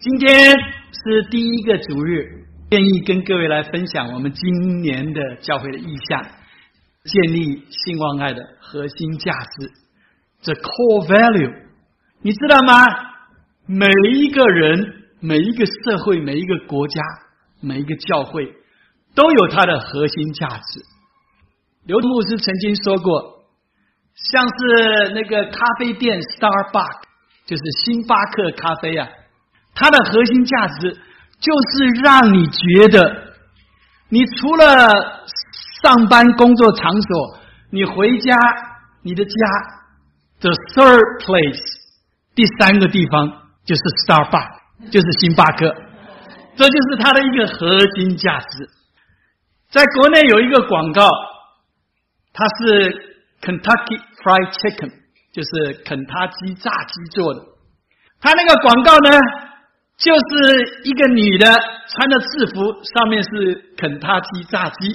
今天是第一个主日，愿意跟各位来分享我们今年的教会的意向，建立兴旺爱的核心价值 The core value。 你知道吗？每一个人，每一个社会，每一个国家，每一个教会都有它的核心价值。刘牧师曾经说过，像是那个咖啡店 Starbucks， 就是星巴克咖啡啊，它的核心价值就是让你觉得你除了上班工作场所，你回家，你的家 the third place， 第三个地方就是 Starbucks， 就是星巴克，这就是它的一个核心价值。在国内有一个广告，它是 Kentucky Fried Chicken， 就是肯塔基炸鸡做的。它那个广告呢，就是一个女的穿着制服，上面是肯塔基炸鸡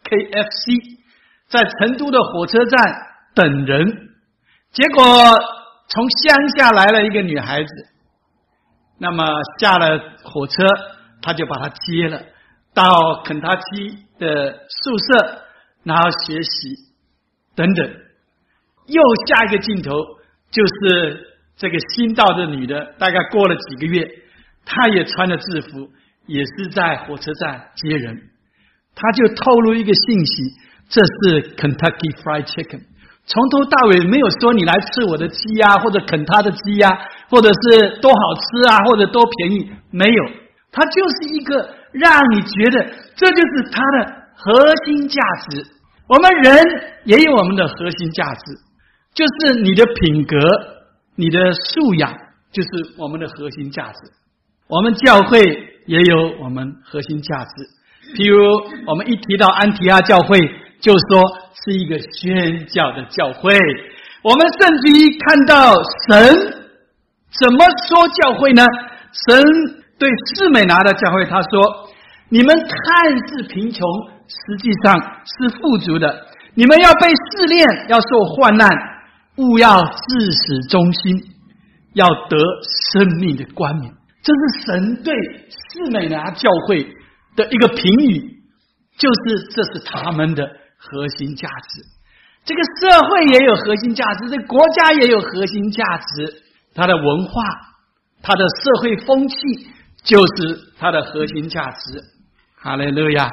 KFC， 在成都的火车站等人。结果从乡下来了一个女孩子，那么下了火车，她就把她接了到肯塔基的宿舍，然后学习等等。又下一个镜头就是这个新到的女的，大概过了几个月，她也穿着制服，也是在火车站接人。她就透露一个信息，这是 Kentucky Fried Chicken， 从头到尾没有说你来吃我的鸡啊，或者啃他的鸡啊，或者是多好吃啊，或者多便宜，没有。它就是一个让你觉得这就是它的核心价值。我们人也有我们的核心价值，就是你的品格，你的素养，就是我们的核心价值。我们教会也有我们核心价值，譬如我们一提到安提阿教会，就说是一个宣教的教会。我们甚至于看到神怎么说教会呢？神对士美拿的教会他说，你们看似贫穷，实际上是富足的，你们要被试炼，要受患难，务要至死忠心，要得生命的冠冕。这是神对士美拿教会的一个评语，就是这是他们的核心价值。这个社会也有核心价值，这个国家也有核心价值，它的文化，它的社会风气就是它的核心价值。哈利路亚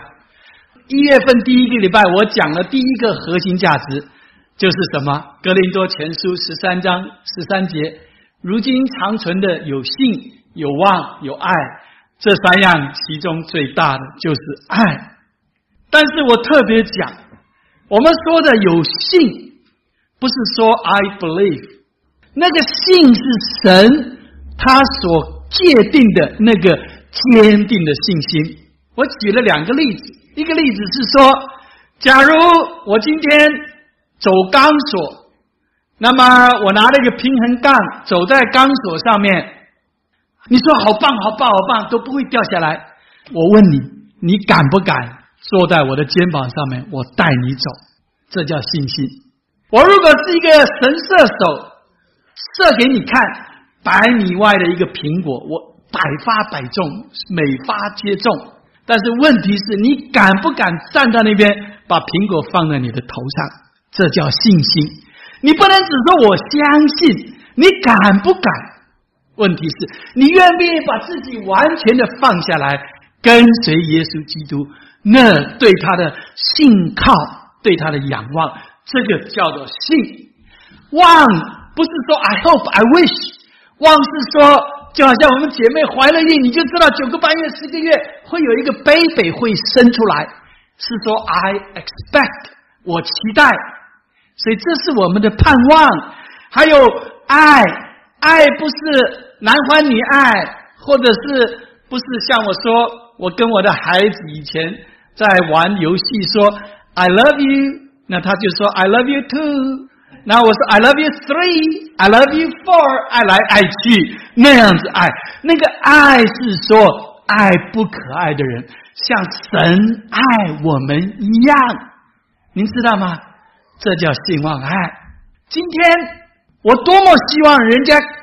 ！1月份第一个礼拜我讲了第一个核心价值，就是什么？哥林多前书13章13节，如今长存的有信、有望、有爱，这三样其中最大的就是爱。但是我特别讲，我们说的有信，不是说 I believe， 那个信是神他所界定的那个坚定的信心。我举了2个例子，一个例子是说，假如我今天走钢索，那么我拿了一个平衡杠走在钢索上面，你说好棒好棒好棒，都不会掉下来。我问你，你敢不敢坐在我的肩膀上面，我带你走？这叫信心。我如果是一个神射手，射给你看100米外的一个苹果，我百发百中，每发皆中。但是问题是，你敢不敢站在那边把苹果放在你的头上？这叫信心。你不能只说我相信，你敢不敢？问题是你愿不愿意把自己完全的放下来，跟随耶稣基督，那对他的信靠，对他的仰望，这个叫做信。望不是说 I hope I wish， 望是说就好像我们姐妹怀了孕，你就知道9个半月10个月会有一个 baby 会生出来，是说 I expect， 我期待。所以这是我们的盼望。还有爱，爱不是男欢女爱，或者是不是像我说，我跟我的孩子以前在玩游戏说 I love you， 那他就说 I love you too， 然后我说 I love you 3， I love you 4， 爱来爱去，那样子爱。那个爱是说爱不可爱的人像神爱我们一样，您知道吗？这叫兴旺爱。今天我多么希望人家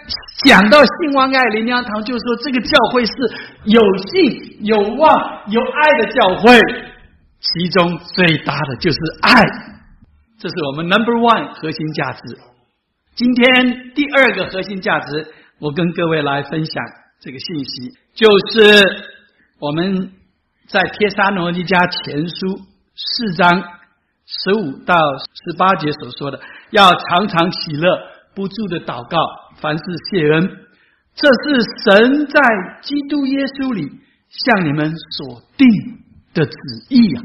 讲到兴旺爱灵粮堂，就说这个教会是有信、有望、有爱的教会，其中最大的就是爱，这是我们 No.1 核心价值。今天第2个核心价值，我跟各位来分享这个信息，就是我们在帖撒罗尼迦前书4章15到18节所说的，要常常喜乐，不住的祷告，凡事谢恩，这是神在基督耶稣里向你们所定的旨意啊！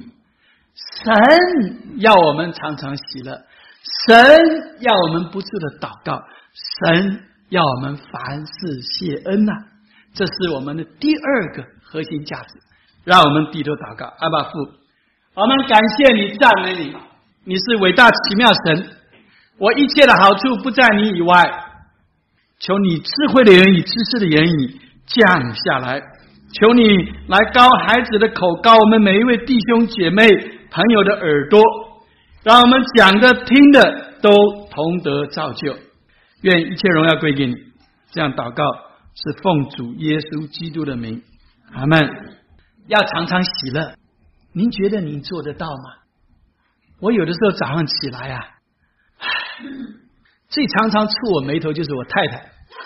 神要我们常常喜乐，神要我们不住的祷告，神要我们凡事谢恩啊！这是我们的第2个核心价值。让我们低头祷告。阿爸父，我们感谢你，赞美你，你是伟大奇妙神，我一切的好处不在你以外，求你智慧的言语、知识的言语降下来，求你来高孩子的口，高我们每一位弟兄姐妹朋友的耳朵，让我们讲的听的都同得造就。愿一切荣耀归给你。这样祷告是奉主耶稣基督的名，阿们。要常常喜乐，您觉得您做得到吗？我有的时候早上起来啊，最常常触我眉头就是我太太，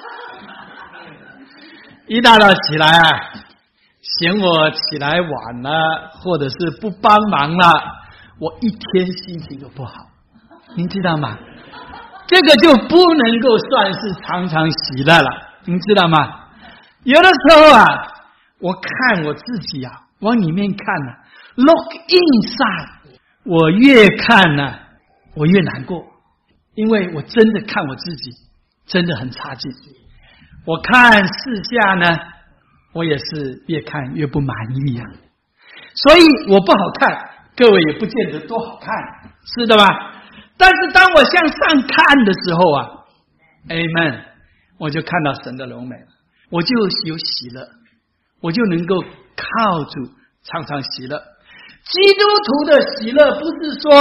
一大早起来啊，嫌我起来晚了，或者是不帮忙了，我一天心情都不好，您知道吗？这个就不能够算是常常喜乐了，您知道吗？有的时候啊，我看我自己啊，往里面看啊 ，look inside， 我越看呢，我越难过，因为我真的看我自己真的很差劲。我看四下呢，我也是越看越不满意啊。所以我不好看，各位也不见得多好看，是的吧？但是当我向上看的时候啊 ，Amen， 我就看到神的荣美了，我就有喜乐，我就能够靠主常常喜乐。基督徒的喜乐不是说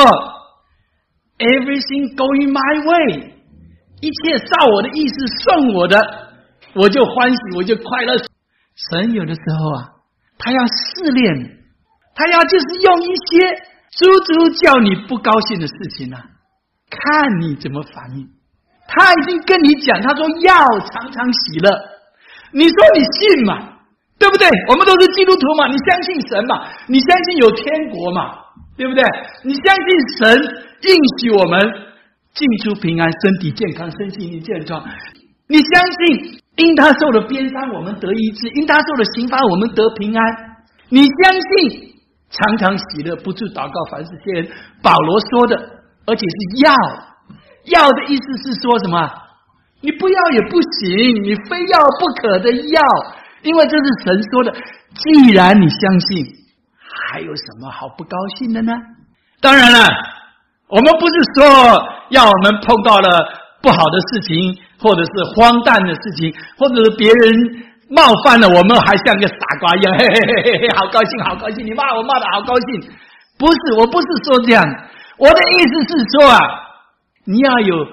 everything going my way， 一切照我的意思顺我的，我就欢喜，我就快乐。神有的时候啊，他要试炼，他要就是用一些足足叫你不高兴的事情啊，看你怎么反应。他已经跟你讲，他说要常常喜乐，你说你信嘛？对不对？我们都是基督徒嘛，你相信神嘛，你相信有天国嘛，对不对？你相信神应许我们进出平安，身体健康，身心灵健壮。你相信因他受了鞭伤我们得医治，因他受了刑罚我们得平安。你相信常常喜乐，不住祷告，凡事谢恩。保罗说的，而且是要的意思是说什么？你不要也不行，你非要不可的要，因为这是神说的。既然你相信，还有什么好不高兴的呢？当然了，我们不是说要我们碰到了不好的事情，或者是荒诞的事情，或者是别人冒犯了我们，还像个傻瓜一样，嘿嘿嘿嘿嘿，好高兴好高兴，你骂我骂得好高兴。不是，我不是说这样，我的意思是说啊，你要有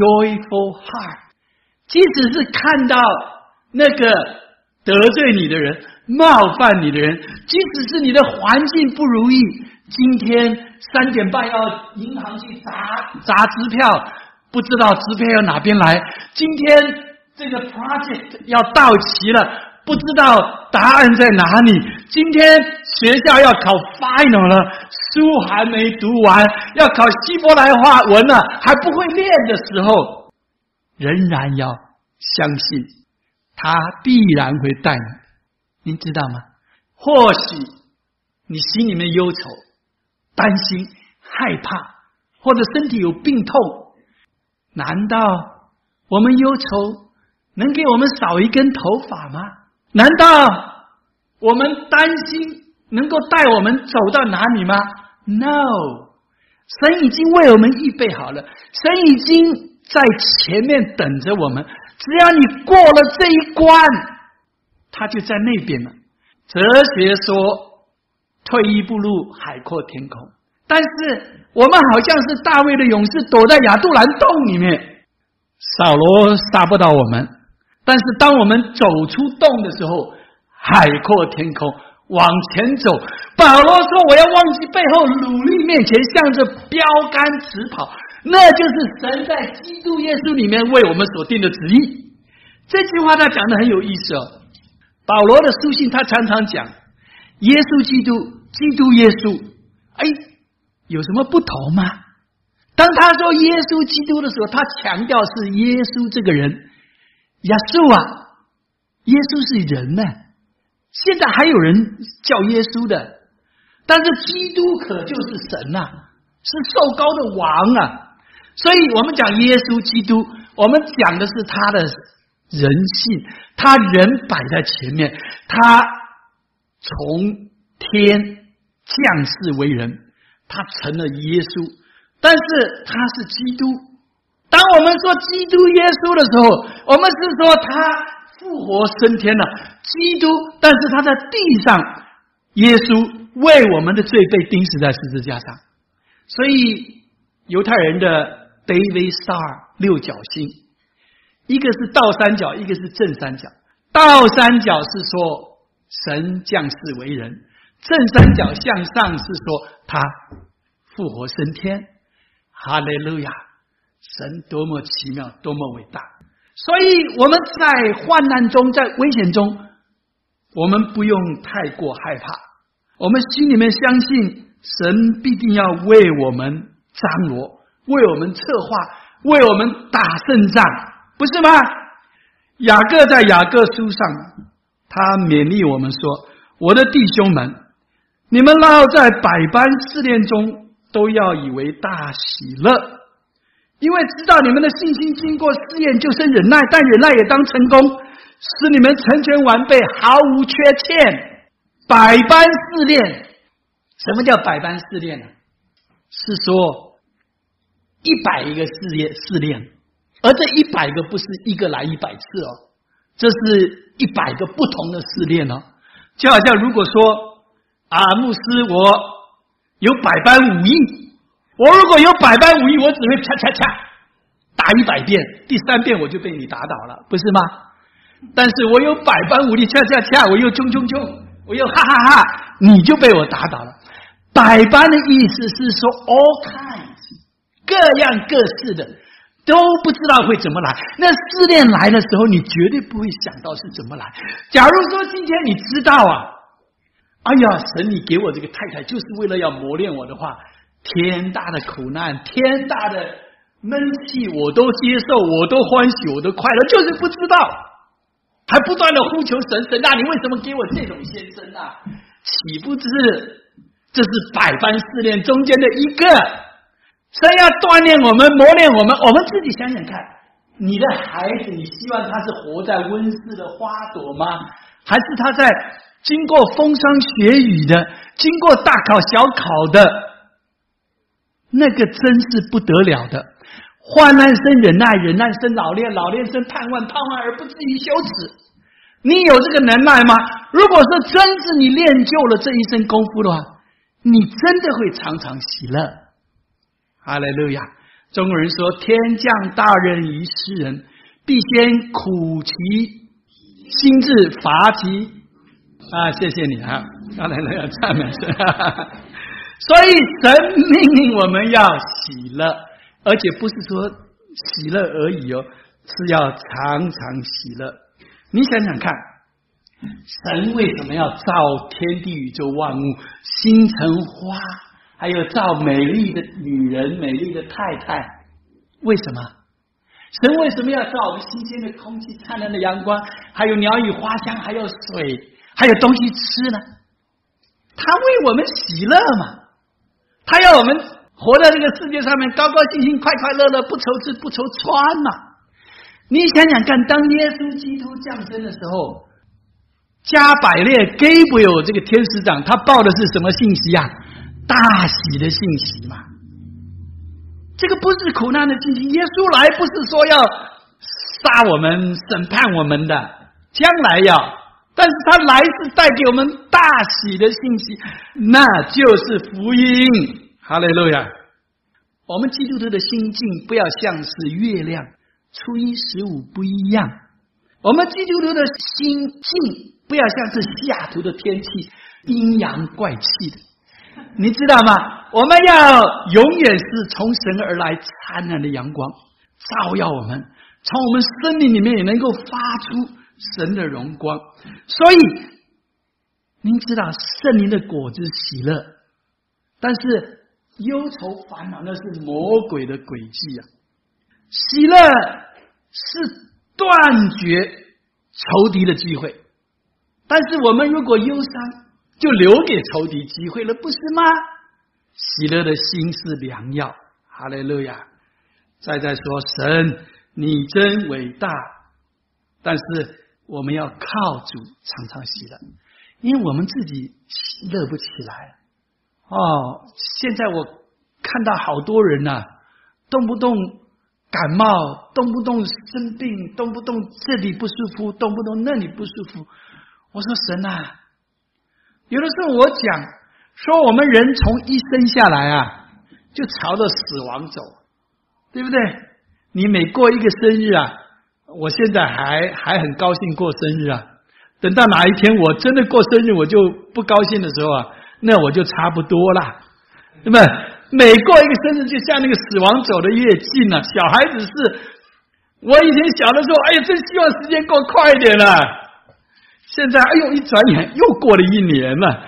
joyful heart， 即使是看到那个得罪你的人，冒犯你的人，即使是你的环境不如意，今天3点半要银行去砸支票，不知道支票要哪边来，今天这个 project 要到期了，不知道答案在哪里，今天学校要考 final 了，书还没读完，要考希伯来话文了，还不会念的时候，仍然要相信他必然会带你，您知道吗？或许你心里面忧愁、担心、害怕，或者身体有病痛，难道我们忧愁能给我们少一根头发吗？难道我们担心能够带我们走到哪里吗？ No， 神已经为我们预备好了，神已经在前面等着我们，只要你过了这一关，他就在那边了。哲学说退一步路海阔天空，但是我们好像是大卫的勇士躲在亚杜兰洞里面，扫罗杀不到我们， 但是当我们走出洞的时候，海阔天空，往前走。保罗说我要忘记背后，努力面前，向着标杆直跑，那就是神在基督耶稣里面为我们所定的旨意。这句话他讲得很有意思哦。保罗的书信他常常讲耶稣基督，基督耶稣，有什么不同吗？当他说耶稣基督的时候，他强调是耶稣这个人，耶稣啊，耶稣是人呢。现在还有人叫耶稣的，但是基督可就是神啊，是受膏的王啊。所以我们讲耶稣基督，我们讲的是他的人性，他人摆在前面，他从天降世为人，他成了耶稣，但是他是基督。当我们说基督耶稣的时候，我们是说他复活升天了，基督，但是他在地上，耶稣为我们的罪被钉死在十字架上。所以犹太人的 David Star 六角星，一个是倒三角，一个是正三角。倒三角是说神降世为人，正三角向上是说他复活升天。哈利路亚！神多么奇妙，多么伟大！所以我们在患难中，在危险中，我们不用太过害怕，我们心里面相信神必定要为我们张罗，为我们策划，为我们打胜仗，不是吗？雅各在雅各书上他勉励我们说，我的弟兄们，你们落在百般试炼中，都要以为大喜乐，因为知道你们的信心经过试验就生忍耐，但忍耐也当成功，使你们成全完备，毫无缺欠。百般试炼，什么叫百般试炼呢？是说100个试炼，而这100个不是一个来100次哦，这是100个不同的试炼哦。就好像如果说牧师我有百般武艺，我如果有百般武艺，我只会恰打100遍，第3遍我就被你打倒了，不是吗？但是我有百般武力，恰，我又冲，我又哈哈哈，你就被我打倒了。百般的意思是说 all kinds， 各样各式的，都不知道会怎么来。那试炼来的时候，你绝对不会想到是怎么来。假如说今天你知道哎呀，神你给我这个太太就是为了要磨练我的话，天大的苦难，天大的闷气我都接受，我都欢喜，我都快乐，就是不知道，还不断的呼求神，神啊，你为什么给我这种先生啊？岂不知这是百般试炼中间的一个，神要锻炼我们，磨练我们。我们自己想想看，你的孩子，你希望他是活在温室的花朵吗？还是他在经过风霜雪雨的，经过大考小考的，那个真是不得了的。患难生忍耐，忍耐生老练，老练生盼望，盼望而不至于羞耻。你有这个能耐吗？如果说真是你练就了这一身功夫的话，你真的会常常喜乐。哈利路亚！中国人说，天降大任于斯人，必先苦其心志，乏其谢谢你哈利路亚，赞美神。所以神命令我们要喜乐，而且不是说喜乐而已哦，是要常常喜乐。你想想看，神为什么要造天地宇宙万物，星辰花，还有造美丽的女人，美丽的太太？为什么？神为什么要造我们新鲜的空气，灿烂的阳光，还有鸟语花香，还有水，还有东西吃呢？他为我们喜乐嘛，他要我们活在这个世界上面高高兴兴，快快乐乐，不愁吃不愁穿嘛。你想想看，当耶稣基督降生的时候，加百列 Gabriel 这个天使长，他报的是什么信息啊？大喜的信息嘛。这个不是苦难的信息，耶稣来不是说要杀我们审判我们的，将来要，但是他来是带给我们大喜的信息，那就是福音。哈利路亚！我们基督徒的心境不要像是月亮，初一十五不一样。 我们基督徒的心境不要像是西雅图的天气阴阳怪气的，你知道吗？我们要永远是从神而来灿烂的阳光照耀我们，从我们生命里面也能够发出神的荣光。所以您知道圣灵的果子喜乐，但是忧愁烦恼那是魔鬼的诡计啊。喜乐是断绝仇敌的机会，但是我们如果忧伤就留给仇敌机会了，不是吗？喜乐的心是良药，哈利路亚。再说神你真伟大，但是我们要靠主常常喜乐，因为我们自己乐不起来。现在我看到好多人啊，动不动感冒，动不动生病，动不动这里不舒服，动不动那里不舒服。我说神啊，有的时候我讲说我们人从一生下来啊，就朝着死亡走，对不对？你每过一个生日啊，我现在还很高兴过生日啊，等到哪一天我真的过生日我就不高兴的时候啊，那我就差不多啦，对吧？每过一个生日就像那个死亡走得越近了。小孩子是我以前小的时候，哎呀真希望时间过快一点了，现在哎呦一转眼又过了一年了。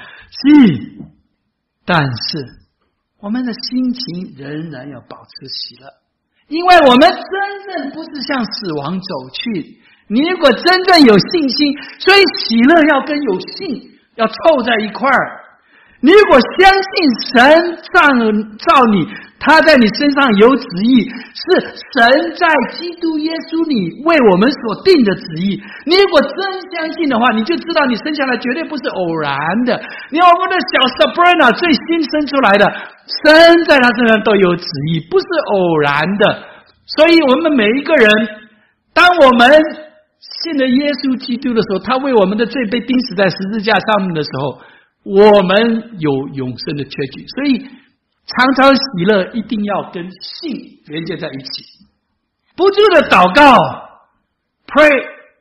但是我们的心情仍然要保持喜乐，因为我们真正不是向死亡走去。你如果真正有信心，所以喜乐要跟有信要凑在一块儿。你如果相信神造你，他在你身上有旨意，是神在基督耶稣里为我们所定的旨意。你如果真相信的话，你就知道你生下来绝对不是偶然的。我们的小 Sabrina 最新生出来的，神在他身上都有旨意，不是偶然的。所以我们每一个人，当我们信了耶稣基督的时候，他为我们的罪被钉死在十字架上面的时候，我们有永生的确据。所以常常喜乐一定要跟信连接在一起，不住的祷告 pray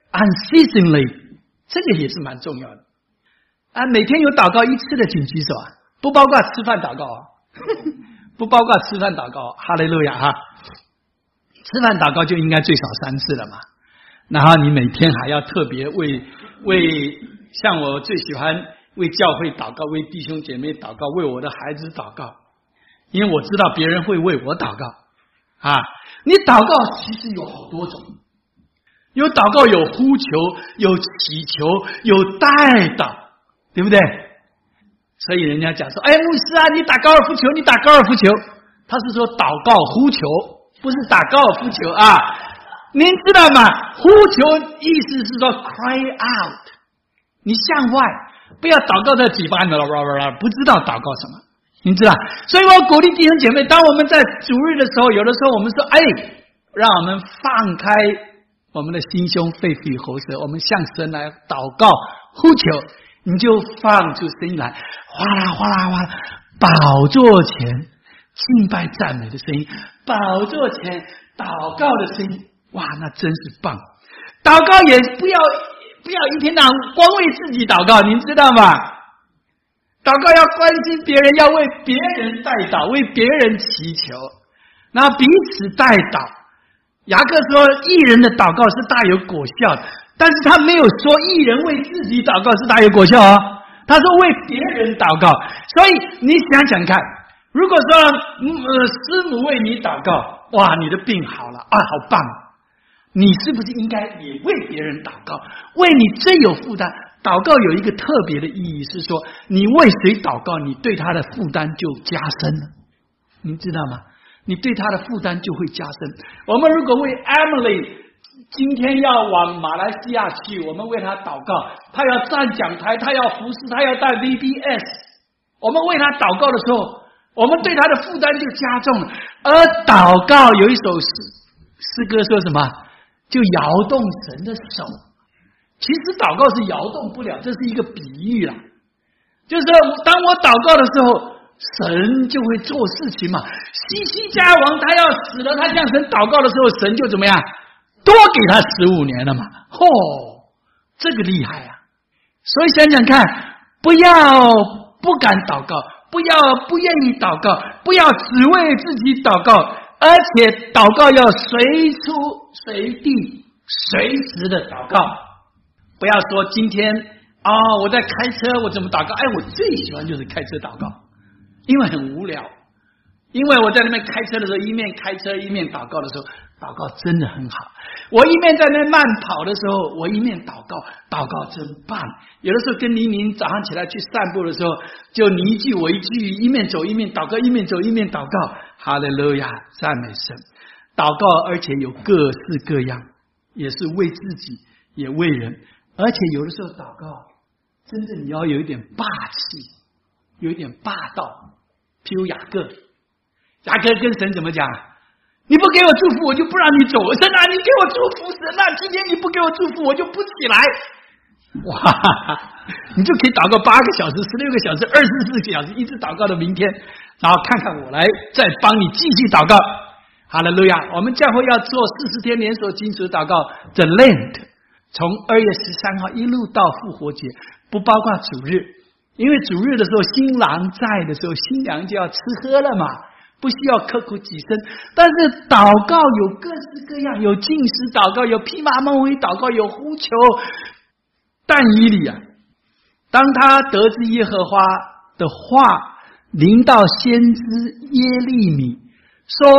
unceasingly， 这个也是蛮重要的啊。每天有祷告一次的请举手啊，不包括吃饭祷告啊不包括吃饭祷告，哈利路亚哈。吃饭祷告就应该最少3次了嘛，然后你每天还要特别为像我最喜欢为教会祷告，为弟兄姐妹祷告，为我的孩子祷告，因为我知道别人会为我祷告啊。你祷告其实有好多种，有祷告有呼求，有祈求，有代祷，对不对？所以人家讲说，哎，牧师啊，你打高尔夫球，你打高尔夫球，他是说祷告呼求，不是打高尔夫球啊。您知道吗？呼求意思是说 cry out， 你向外，不要祷告在嘴巴里不知道祷告什么，你知道。所以我鼓励弟兄姐妹，当我们在主日的时候，有的时候我们说，哎，让我们放开我们的心胸肺腑喉舌，我们向神来祷告呼求，你就放出声音来，哗啦哗啦哗啦，宝座前敬拜赞美的声音，宝座前祷告的声音，哇，那真是棒。祷告也不要一天到晚光为自己祷告，您知道吗？祷告要关心别人，要为别人代祷，为别人祈求，然后彼此代祷。雅各说义人的祷告是大有果效的，但是他没有说义人为自己祷告是大有果效哦，他说为别人祷告。所以你想想看，如果说师母为你祷告，哇，你的病好了啊，好棒，你是不是应该也为别人祷告，为你最有负担？祷告有一个特别的意义，是说你为谁祷告，你对他的负担就加深了，您知道吗？你对他的负担就会加深。我们如果为 Emily 今天要往马来西亚去，我们为他祷告，他要站讲台，他要服侍，他要带 VBS， 我们为他祷告的时候，我们对他的负担就加重了。而祷告有一首诗歌说什么？就摇动神的手。其实祷告是摇动不了，这是一个比喻啦，就是当我祷告的时候，神就会做事情嘛。西西家王他要死了，他向神祷告的时候，神就怎么样？多给他15年了嘛。 这个厉害啊！所以想想看，不要不敢祷告，不要不愿意祷告，不要只为自己祷告，而且祷告要随处随地随时的祷告。不要说今天我在开车，我怎么祷告？我最喜欢就是开车祷告，因为很无聊。因为我在那边开车的时候，一面开车一面祷告的时候，祷告真的很好。我一面在那边慢跑的时候，我一面祷告，祷告真棒。有的时候跟黎明早上起来去散步的时候，就你一句我一句，一面走一面祷告，一面走一面祷告。哈利路亚，赞美神！祷告而且有各式各样，也是为自己，也为人。而且有的时候祷告，真正你要有一点霸气，有一点霸道。譬如雅各跟神怎么讲？你不给我祝福，我就不让你走。神啊，你给我祝福，神啊，今天你不给我祝福，我就不起来。哇，你就可以祷告8个小时、16个小时、24个小时，一直祷告到明天，然后看看我来再帮你继续祷告。哈利路亚！我们教会要做40天连锁金属祷告 The Lent， 从2月13号一路到复活节，不包括主日，因为主日的时候新郎在的时候，新娘就要吃喝了嘛，不需要刻苦己身。但是祷告有各式各样，有禁食祷告，有披麻蒙灰祷告，有呼求。但以理当他得知耶和华的话临到先知耶利米，说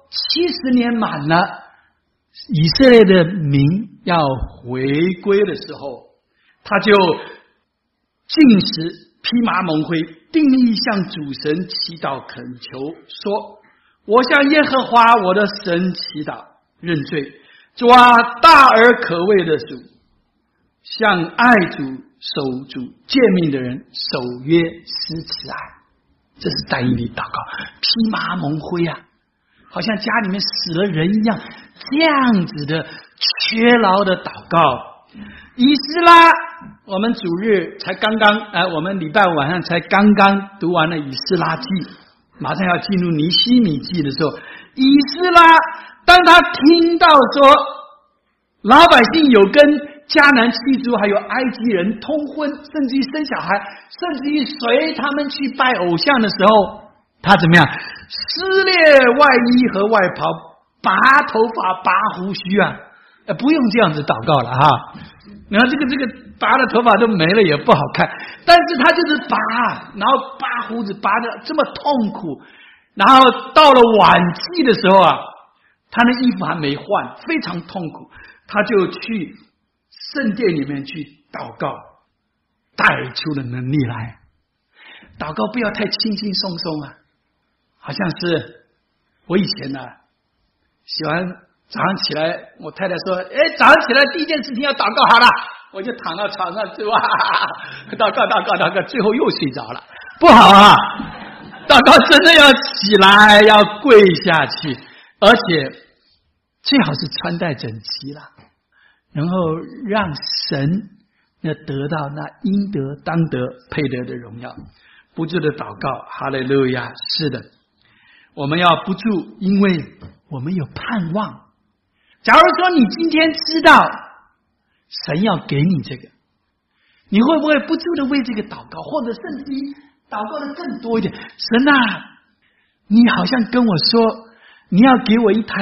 70年满了，以色列的民要回归的时候，他就禁食披麻蒙灰，定义向主神祈祷恳求，说我向耶和华我的神祈祷认罪，主啊，大而可畏的主，向爱主守主诫命的人守约施慈爱。这是但以理祷告，披麻蒙灰好像家里面死了人一样，这样子的缺劳的祷告。以斯拉，我们主日才刚刚我们礼拜五晚上才刚刚读完了以斯拉记，马上要进入尼希米记的时候，以斯拉当他听到说老百姓有跟迦南七族还有埃及人通婚，甚至于生小孩，甚至于随他们去拜偶像的时候，他怎么样？撕裂外衣和外袍，拔头发拔胡须不用这样子祷告了然后这个拔的头发都没了也不好看，但是他就是拔，然后拔胡子拔的这么痛苦，然后到了晚期的时候他的衣服还没换，非常痛苦，他就去圣殿里面去祷告，带出了能力来。祷告不要太轻轻松松好像是我以前喜欢早上起来，我太太说早上起来第一件事情要祷告好了，我就躺到床上就祷告，最后又睡着了，不好祷告真的要起来，要跪下去，而且最好是穿戴整齐了，然后让神得到那应得当得配得的荣耀。不住的祷告，哈利路亚！是的，我们要不住，因为我们有盼望。假如说你今天知道神要给你这个，你会不会不住的为这个祷告，或者甚至于祷告的更多一点？神你好像跟我说你要给我一台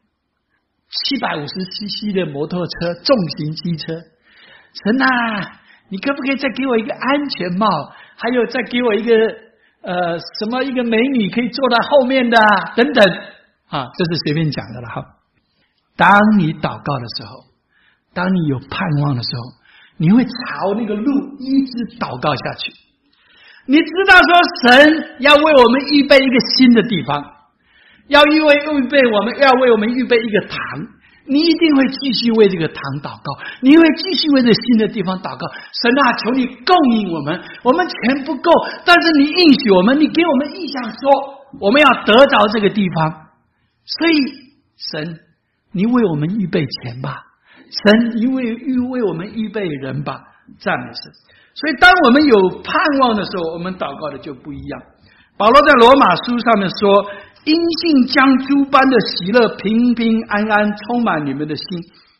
750cc 的摩托车，重型机车。神你可不可以再给我一个安全帽，还有再给我一个什么一个美女可以坐在后面的等等这是随便讲的了当你祷告的时候，当你有盼望的时候，你会朝那个路一直祷告下去。你知道说神要为我们预备一个新的地方，要为我们预备一个堂，你一定会继续为这个堂祷告，你会继续为这新的地方祷告。神求你供应我们钱不够，但是你应许我们，你给我们意向说我们要得着这个地方，所以神你为我们预备钱吧，神你为我们预备人吧，赞美神。所以当我们有盼望的时候，我们祷告的就不一样。保罗在罗马书上面说，因信将诸般的喜乐平平安安充满你们的心，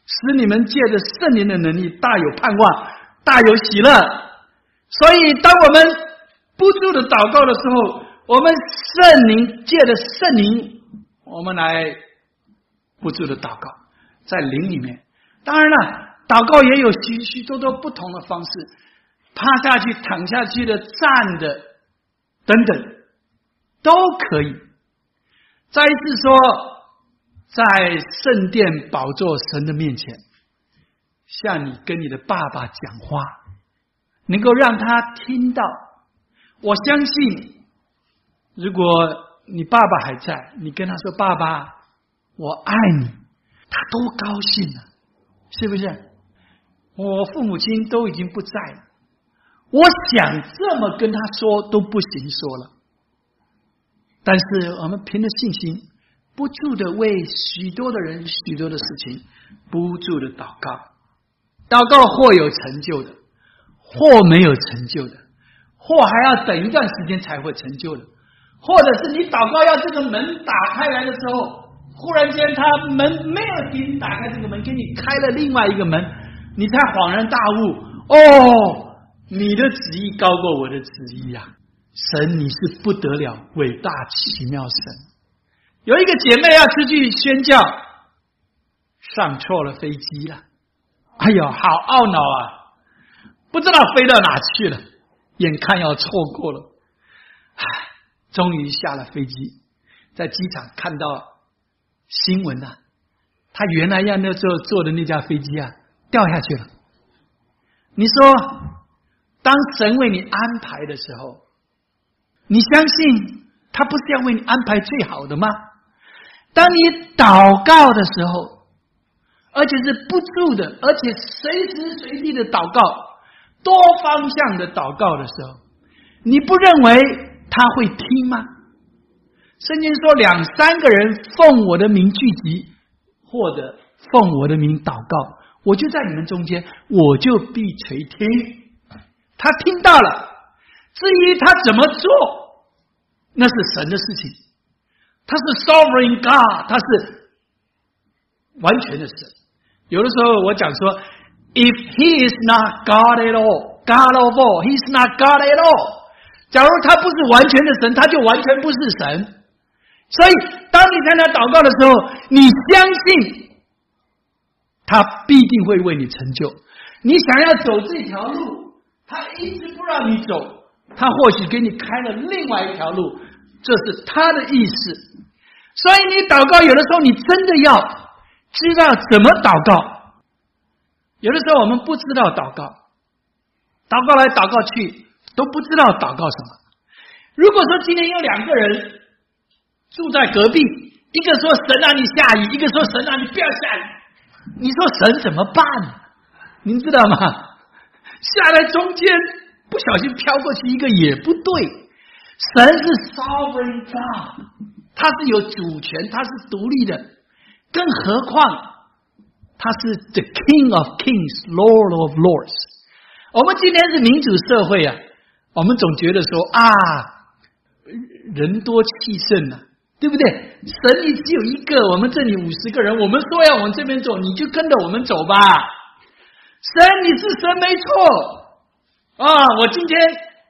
使你们借着圣灵的能力大有盼望，大有喜乐。所以当我们不住的祷告的时候，我们圣灵借着圣灵，我们来不住的祷告，在灵里面。当然了，祷告也有许许多多不同的方式，趴下去、躺下去的、站的等等都可以。再一次说，在圣殿宝座神的面前，向你跟你的爸爸讲话，能够让他听到。我相信如果你爸爸还在，你跟他说爸爸我爱你，他多高兴啊，是不是？我父母亲都已经不在了，我想这么跟他说都不行说了。但是我们凭着信心不住的为许多的人许多的事情不住的祷告。祷告或有成就的，或没有成就的，或还要等一段时间才会成就的，或者是你祷告要这个门打开来的时候，忽然间他门没有给你打开这个门，给你开了另外一个门，你才恍然大悟，哦，你的旨意高过我的旨意啊！神你是不得了伟大奇妙神。有一个姐妹要出去宣教，上错了飞机了，哎呦好懊恼啊，不知道飞到哪去了，眼看要错过了，终于下了飞机，在机场看到新闻啊，他原来要那时候坐的那架飞机啊掉下去了。你说当神为你安排的时候，你相信他不是要为你安排最好的吗？当你祷告的时候，而且是不住的，而且随时随地的祷告，多方向的祷告的时候，你不认为他会听吗？圣经说2、3个人奉我的名聚集，或者奉我的名祷告，我就在你们中间，我就必垂听。他听到了，至于他怎么做，那是神的事情。他是 sovereign God， 他是完全的神。有的时候我讲说 if he is not God at all, God of all, he is not God at all， 假如他不是完全的神，他就完全不是神。所以当你在那祷告的时候，你相信他必定会为你成就。你想要走这条路，他一直不让你走，他或许给你开了另外一条路，这是他的意思。所以你祷告，有的时候你真的要知道怎么祷告。有的时候我们不知道祷告，祷告来祷告去都不知道祷告什么。如果说今天有2个人住在隔壁，一个说神啊你下雨，一个说神啊你不要下雨，你说神怎么办？您知道吗？下来中间不小心飘过去一个也不对。神是 sovereign God， 他是有主权，他是独立的，更何况他是 the King of Kings, Lord of Lords。 我们今天是民主社会啊，我们总觉得说啊，人多气盛啊，对不对？神你只有一个，我们这里50个人，我们说要往这边走，你就跟着我们走吧。神你是神没错啊，我今天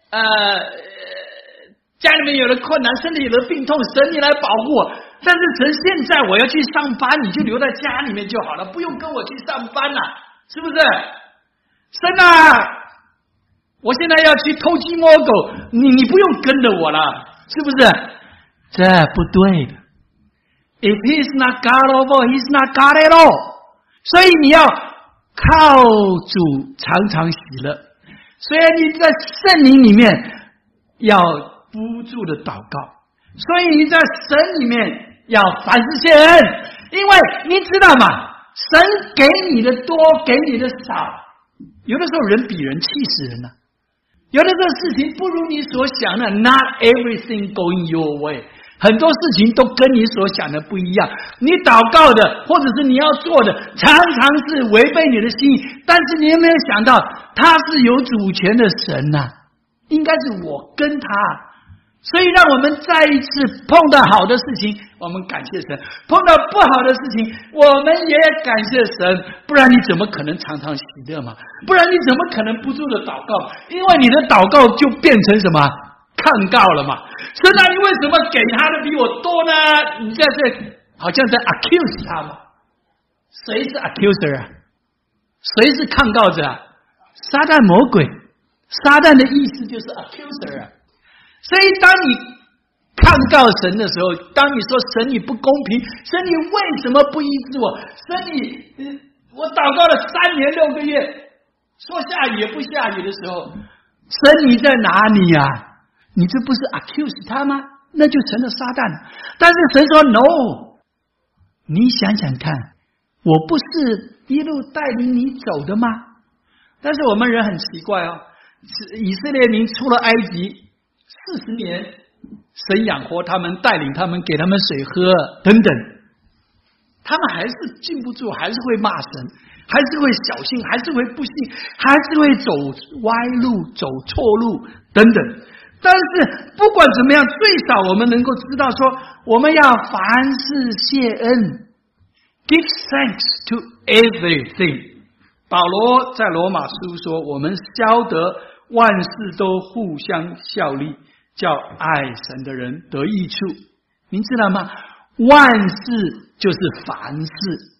家里面有了困难，身体有了病痛，神你来保护我。但是神现在我要去上班，你就留在家里面就好了，不用跟我去上班了，是不是？神啊，我现在要去偷鸡摸狗，你不用跟着我了，是不是？这不对的。If he is not God of all, he is not God at all。 所以你要靠主常常喜乐。虽然你在圣灵里面要不住的祷告，所以你在神里面要凡事谢恩，因为你知道吗？神给你的多，给你的少，有的时候人比人气死人了。有的时候事情不如你所想的 ，Not everything going your way， 很多事情都跟你所想的不一样。你祷告的，或者是你要做的，常常是违背你的心意。但是你有没有想到，他是有主权的神呐、应该是我跟他所以让我们再一次碰到好的事情，我们感谢神；碰到不好的事情，我们也感谢神。不然你怎么可能常常喜乐嘛？不然你怎么可能不住的祷告？因为你的祷告就变成什么？抗告了嘛？神啊，你为什么给他的比我多呢？你在这好像在 accuse 他嘛？谁是 accuser 啊？谁是抗告者啊？撒旦魔鬼。撒旦的意思就是 accuser 啊。所以当你抗告神的时候，当你说神你不公平，神你为什么不医治我？神你我祷告了3年6个月，说下雨也不下雨的时候，神你在哪里啊？你这不是 accuse 他吗？那就成了撒旦。但是神说 no， 你想想看，我不是一路带领你走的吗？但是我们人很奇怪哦，以色列民出了埃及40年，神养活他们，带领他们，给他们水喝等等，他们还是禁不住，还是会骂神，还是会小信，还是会不信，还是会走歪路，走错路等等。但是不管怎么样，最少我们能够知道说，我们要凡事谢恩 ，give thanks to everything。保罗在罗马书说，我们晓得万事都互相效力，叫爱神的人得益处。您知道吗？万事就是凡事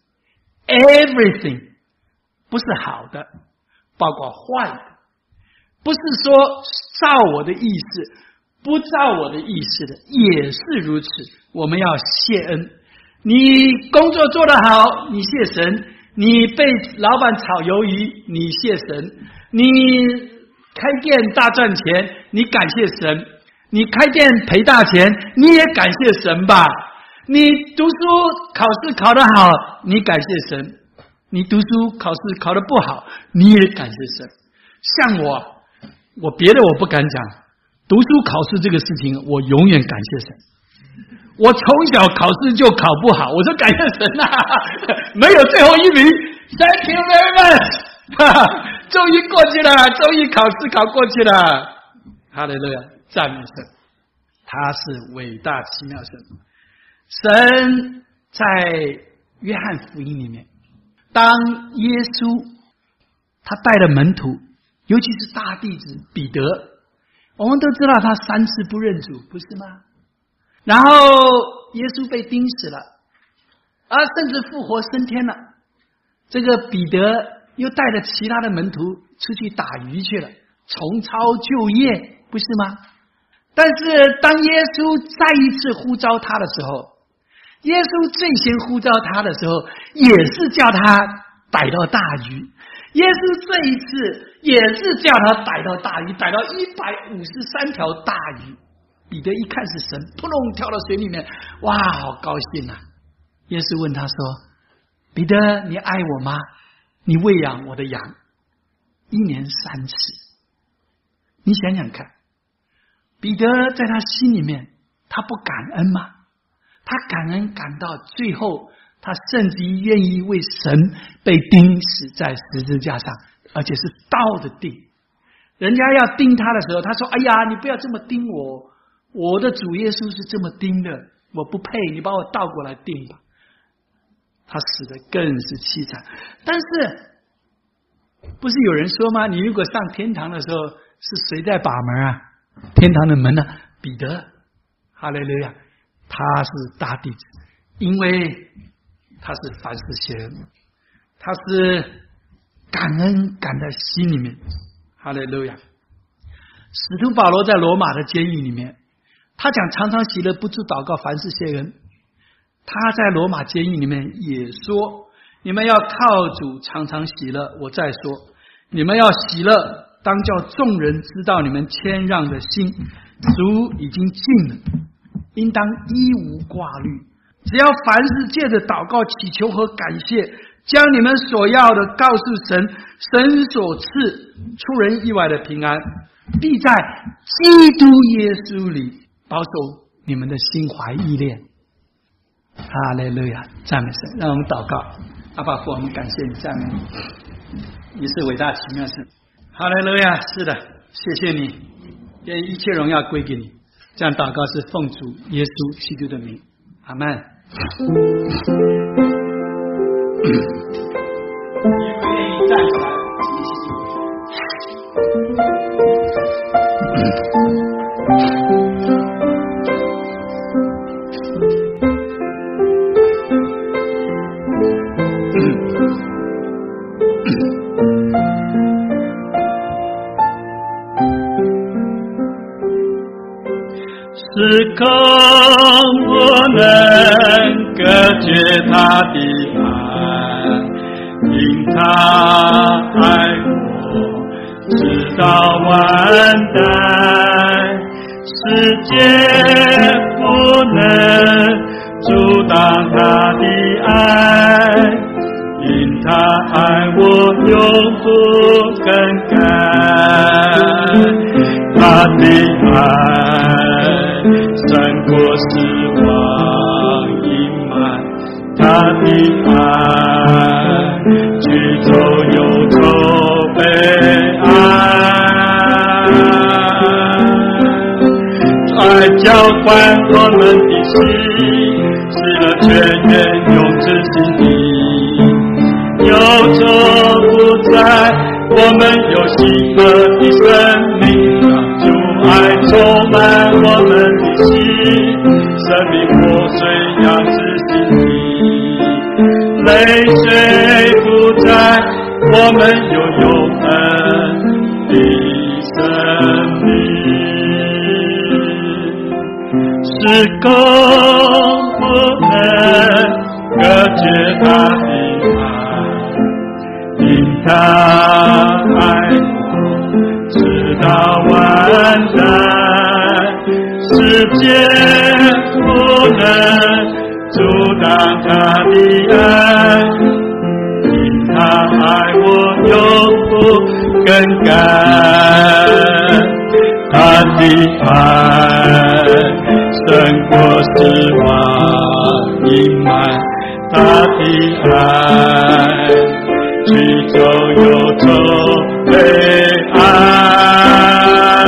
，everything 不是好的，包括坏的。不是说照我的意思，不照我的意思的也是如此。我们要谢恩。你工作做得好，你谢神；你被老板炒鱿鱼，你谢神；你开店大赚钱，你感谢神；你开店赔大钱，你也感谢神吧。你读书考试考得好，你感谢神；你读书考试考得不好，你也感谢神。像我别的我不敢讲，读书考试这个事情，我永远感谢神。我从小考试就考不好，我说感谢神啊，没有最后一名 ，Thank you very much， 终于过去了，终于考试考过去了，哈利路亚，赞美神，他是伟大奇妙神。神在约翰福音里面，当耶稣他带了门徒。尤其是大弟子彼得，我们都知道他3次不认主，不是吗？然后耶稣被钉死了，甚至复活升天了。这个彼得又带着其他的门徒出去打鱼去了，重操旧业，不是吗？但是当耶稣再一次呼召他的时候，耶稣最先呼召他的时候，也是叫他逮到大鱼。耶稣这一次也是叫他逮到大鱼，逮到153条大鱼。彼得一看是神，扑通跳到水里面，哇，好高兴啊！耶稣问他说：“彼得，你爱我吗？你喂养我的羊，1年3次。”你想想看，彼得在他心里面，他不感恩吗？他感恩感到最后。他甚至于愿意为神被钉死在十字架上，而且是倒的钉。人家要钉他的时候，他说：“哎呀，你不要这么钉我，我的主耶稣是这么钉的，我不配，你把我倒过来钉吧。”他死得更是凄惨。但是不是有人说吗？你如果上天堂的时候，是谁在把门啊？天堂的门呢？彼得，哈利路亚，他是大弟子，因为他是凡事谢恩，他是感恩感在心里面，哈利路亚。使徒保罗在罗马的监狱里面，他讲常常喜乐，不住祷告，凡事谢恩。他在罗马监狱里面也说，你们要靠主常常喜乐。我再说，你们要喜乐，当叫众人知道你们谦让的心，主已经尽了，应当一无挂虑。只要凡事借着祷告、祈求和感谢，将你们所要的告诉神，神所赐出人意外的平安，必在基督耶稣里保守你们的心怀意念。哈利路亚，赞美神！让我们祷告。阿爸父，我们感谢你，赞美你，你是伟大奇妙神。哈利路亚，是的，谢谢你，愿一切荣耀归给你。 这样祷告是奉主耶稣基督的名，阿们。你们愿意站起来一起。时空不能隔绝他的爱，因他爱我直到万代，世界不能阻挡他的爱，因他爱我永不更改，他的爱胜过失望阴霾，他的爱驱走忧愁悲哀，爱浇灌我们的心，使了全员永志心地，忧愁不在，我们有喜乐的生命，让主爱充满我们的心，生命活水养志心地，泪水不在，我们有永恒的生命。时空不能隔绝他的爱，因他爱我直到万代，世界不能阻挡他的爱，因他爱我永不更改，他的爱胜过失望阴霾，他的爱驱走忧愁悲哀，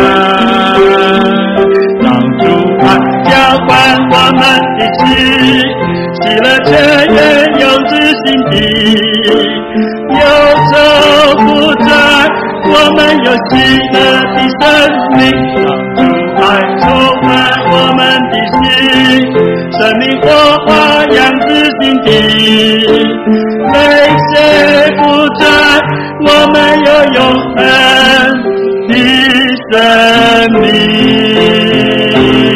让主爱浇灌我们的心，洗了全员永志心地，忧愁不在，我们有喜乐的生命，让主爱充满我们的心，生命火花养志心地，泪水不在，我们有永恒的生命，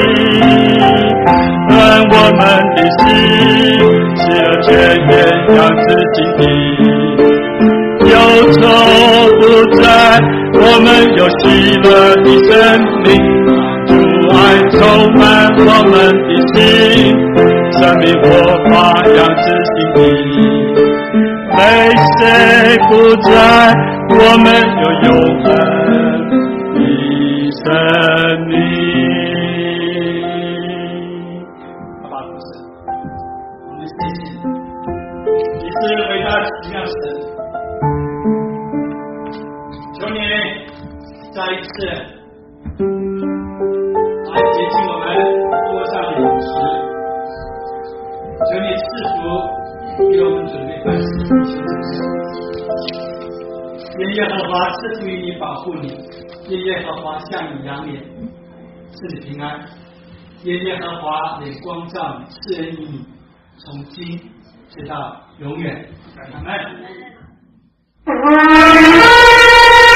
暖我们的心，使了全员养志心地，忧愁不在，我们有喜乐的生命，主爱充满我们的心，生命火花养志心地，泪水不在，我们有永恒的生命。好吧，主神，我们谢谢你，你是伟大奇妙神，求你再一次来洁净我们桌上的饮食，求你赐福给我们准备饭食。愿耶和华赐福于你，保护你；愿耶和华向你扬脸，赐你平安；愿耶和华脸光照你，赐恩于你，从今直到永远。阿们。